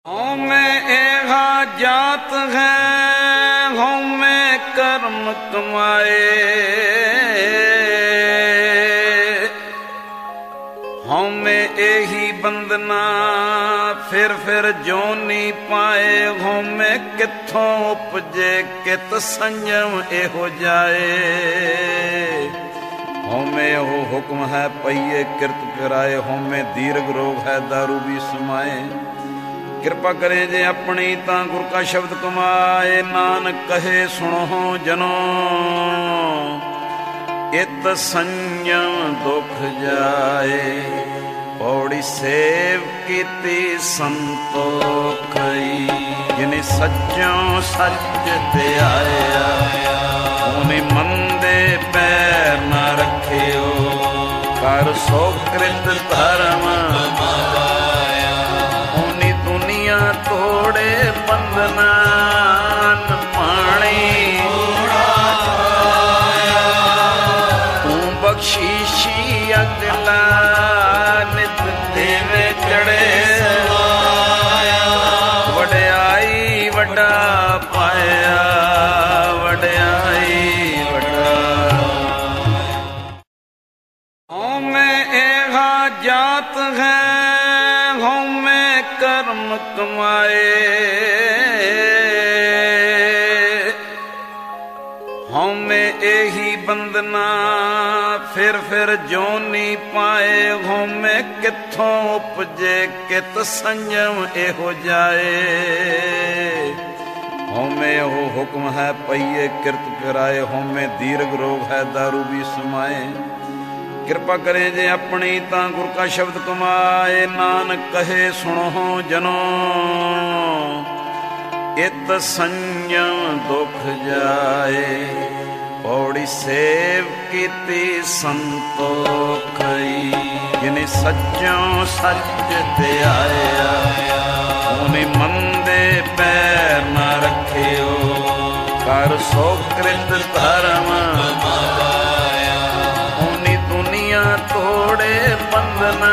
में एहा जात है हों में कर्म कमाए, हों में एही बंदना फिर जोनी पाए, हों में किथों उपजे कित संयम एहो जाए। हों में हो हुक्म है पईए किरत फिराए, हों में दीर्घ रोग है दारू भी समाए। किरपा करें जे अपनी ता गुर का शब्द कमाए, नानक कहे सुनो जनो इत संयम दुख जाए। पौड़ी सेव कीती संतोखई, जिन्हें सच्चों सच ते आया। उन्हें मंदे पैर न रखियो, कर सो कृत धर्म तोड़े बंदनान पाणी। तू बख्शीशी अगला नित देवे चढ़े, वड्याई वड्डा पाया, वड्याई वड्डा। हों में एहा जात है हों में कर्म कमाए, हों में एही बंदना फिर जोनी पाए। हों में किथों उपजे कित संयम एहो जाए। हों में हो हुक्म है पईए किरत फिराए, हों में दीर्घ रोग है दारू भी समाए। किरपा करें जे अपनी ता गुर का शब्द कमाए, नानक कहे सुनो जनो इत संयम दुख जाए। पौड़ी सेव कीती संतोखई, जिन्हें सच्चों सच ते आया। उन्हें मंदे पैर न रखियो, कर सो कृत धर्म तोड़े बंदना